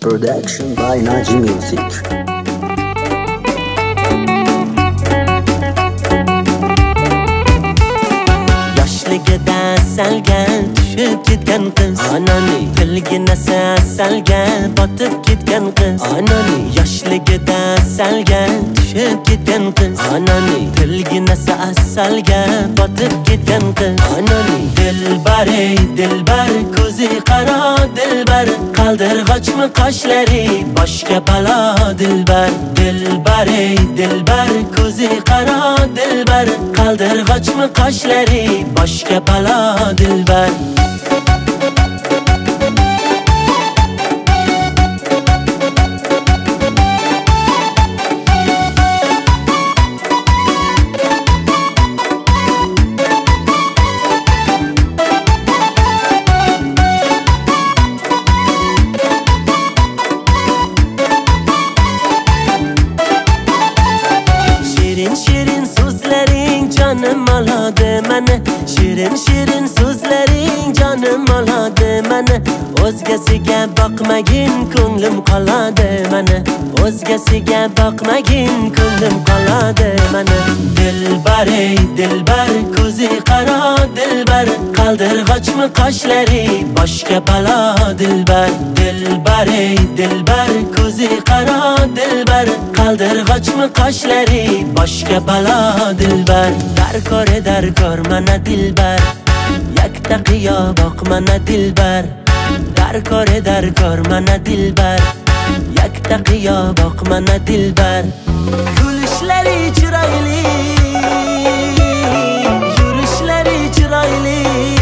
Production by Naji Music. Yoshligida salgan tushib ketgan qiz Anani tilgina salgan botib ketgan qiz Anani yoshligida salgan tushib ketgan qiz Anani tilgina salgan botib ketgan qiz Anani dilbar ey dilbar ko'zi qaro dilbar qaldirg'ochmi qoshlari boshga balo dilbar dilbar ey dilbar ko'zi qaro dilbar qaldirg'ochmi qoshlari boshga balo dilbar Shirin so'zlaring jonim oladi meni Shirin so'zlaring jonim oladi meni O'zgasiga boqmagin ko'nglim qoladi meni O'zgasiga boqmagin ko'nglim qoladi meni Dilbar ey dilbar ko'zi qaro dilbar qaldirg'ochmi qoshlari boshga balo dilbar dilbar ey dilbar ko'zi qaro dilbar qaldirg'ochmi qoshlari boshga balo dilbar darkor mana dilbar yakta qiyo boq mana dilbar darkor mana dilbar yakta qiyo boq mana dilbar kulishlari chiroyli yurishlari chiroyli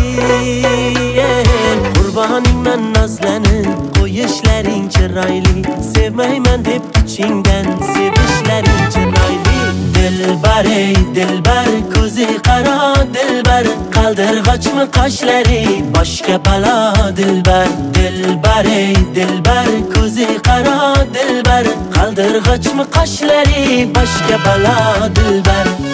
qurboningman nozlanib qo'yishlaring chiroyli sevmayman deb ichingdan sevishlaring chiroyli dilbar ey dilbar ko'zi qaro dilbar qaldirg'ochmi qoshlari boshga balo dilbar dilbar ey dilbar ko'zi qaro dilbar qaldirg'ochmi qoshlari boshga balo dilbar